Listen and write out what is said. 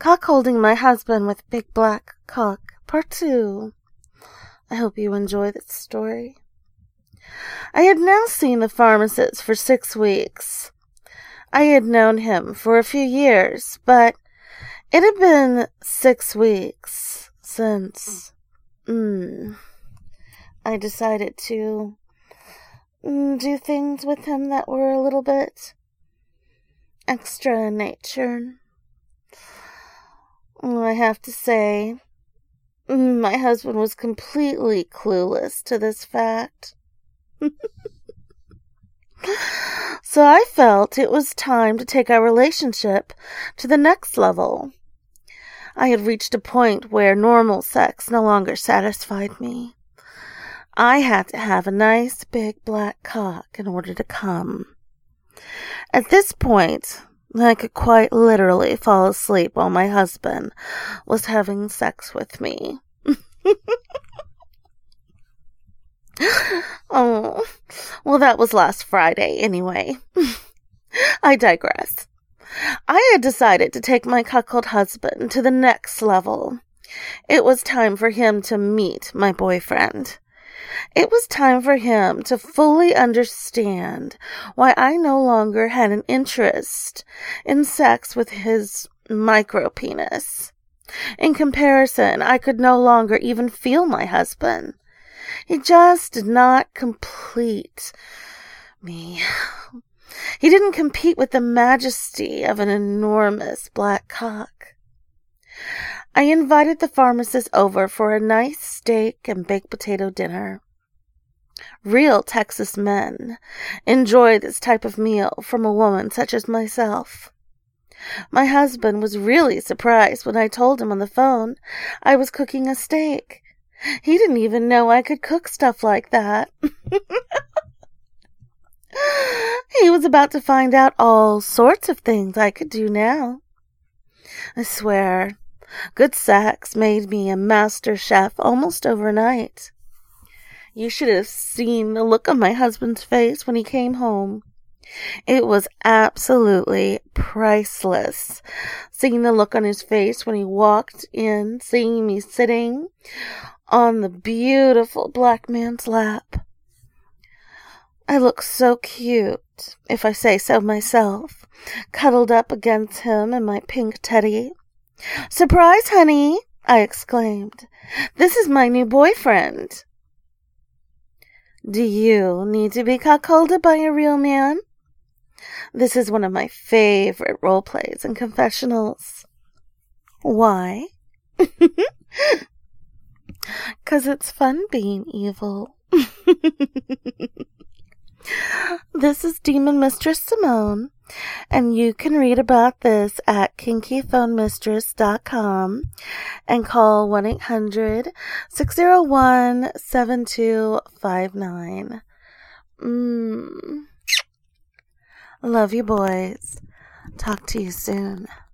Cockholding my husband with big black cock, part 2. I hope you enjoy this story. I had now seen the pharmacist for 6 weeks. I had known him for a few years, but it had been 6 weeks since I decided to do things with him that were a little bit extra in nature. I have to say, my husband was completely clueless to this fact. So I felt it was time to take our relationship to the next level. I had reached a point where normal sex no longer satisfied me. I had to have a nice big black cock in order to come. At this point, I could quite literally fall asleep while my husband was having sex with me. Oh, well, that was last Friday anyway. I digress. I had decided to take my cuckold husband to the next level. It was time for him to meet my boyfriend. It was time for him to fully understand why I no longer had an interest in sex with his micro-penis. In comparison, I could no longer even feel my husband. He just did not complete me. He didn't compete with the majesty of an enormous black cock. I invited the pharmacist over for a nice steak and baked potato dinner. Real Texas men enjoy this type of meal from a woman such as myself. My husband was really surprised when I told him on the phone I was cooking a steak. He didn't even know I could cook stuff like that. He was about to find out all sorts of things I could do now. I swear, good sex made me a master chef almost overnight. You should have seen the look on my husband's face when he came home. It was absolutely priceless. Seeing the look on his face when he walked in, seeing me sitting on the beautiful black man's lap. I looked so cute, if I say so myself, cuddled up against him in my pink teddy. "Surprise, honey!" I exclaimed. "This is my new boyfriend." Do you need to be cuckolded by a real man? This is one of my favorite role plays and confessionals. Why? 'Cause it's fun being evil. This is Demon Mistress Simone, and you can read about this at kinkyphonemistress.com and call 1-800-601-7259. Love you, boys. Talk to you soon.